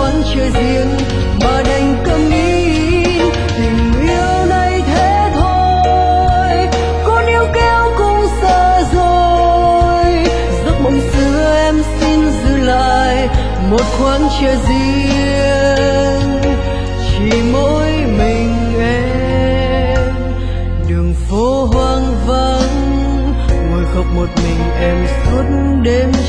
khoáng chơi riêng mà đành câm nín. Tình yêu này thế thôi, con yêu kéo cũng xa rồi. Giấc mộng xưa em xin giữ lại một khoáng chơi riêng, chỉ mỗi mình em. Đường phố hoang vắng, ngồi khóc một mình em suốt đêm